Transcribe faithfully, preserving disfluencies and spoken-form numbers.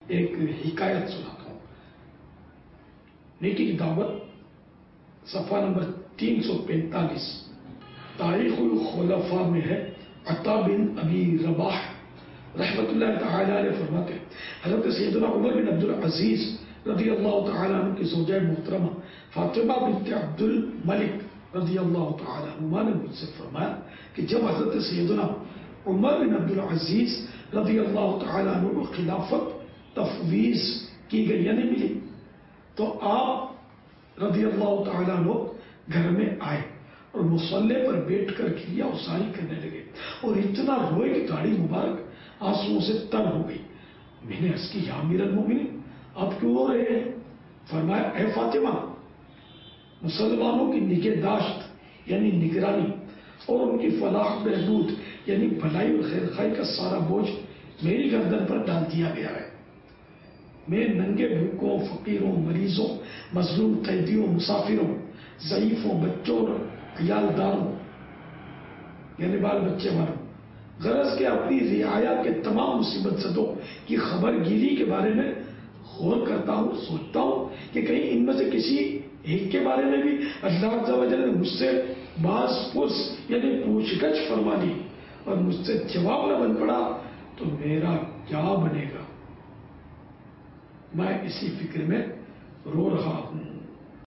ایک حکایت سناتا ہوں. نیکی کی دعوت صفحہ نمبر تین سو پینتالیس تاریخ الخلفاء میں ہے. عطا بن ابی رباح رحمت اللہ تعالی علیہ فرماتے ہیں حضرت سیدنا عمر بن عبد العزیز رضی اللہ تعالیٰ عنہ کی زوجہ محترمہ فاطمہ بنت عبد الملک رضی اللہ تعالیٰ عنہ نے مجھ سے فرمایا کہ جب حضرت سیدنا عمر بن عبد العزیز رضی اللہ تعالیٰ عنہ کو خلافت تفویض کی گئی یعنی ملی تو آپ رضی اللہ تعالیٰ عنہ گھر میں آئے اور مصلے پر بیٹھ کر کیا اساری کرنے لگے اور اتنا روئے کہ داڑھی مبارک آنسوؤں سے تر ہو گئی. میں نے عرض کی یا امیر المومنین آپ کیوں رو رہے ہیں؟ فرمایا اے فاطمہ مسلمانوں کی نگہداشت یعنی نگرانی اور ان کی فلاح بہبود یعنی بھلائی اور خیر خائی کا سارا بوجھ میری گردن پر ڈال دیا گیا ہے. میں ننگے بھوکوں فقیروں مریضوں مظلوم قیدیوں مسافروں ضعیفوں بچوں اور عیالداروں یعنی بال بچے والوں غرض کے اپنی رعایا کے تمام مصیبت زدوں کی خبر گیری کے بارے میں غور کرتا ہوں. سوچتا ہوں کہ کہیں ان میں سے کسی ایک کے بارے میں بھی اللہ عز و جل نے مجھ سے باز پرس یعنی پوچھ گچھ فرما لی اور مجھ سے جواب نہ بن پڑا تو میرا کیا بنے گا. میں اسی فکر میں رو رہا ہوں.